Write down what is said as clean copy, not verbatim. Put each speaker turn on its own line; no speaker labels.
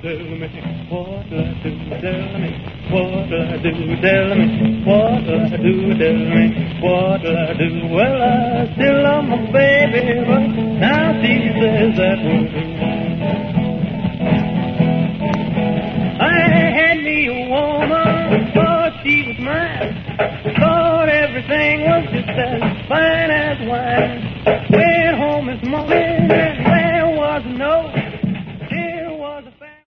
tell me? What'll I do? Tell me. What'll I do? Tell me. What'll I do? Tell me. What'll I do? Well, I still love my baby, but now she says that won't do. I had me a woman, thought she was mine, thought everything was just as fine as wine. Went home this morning and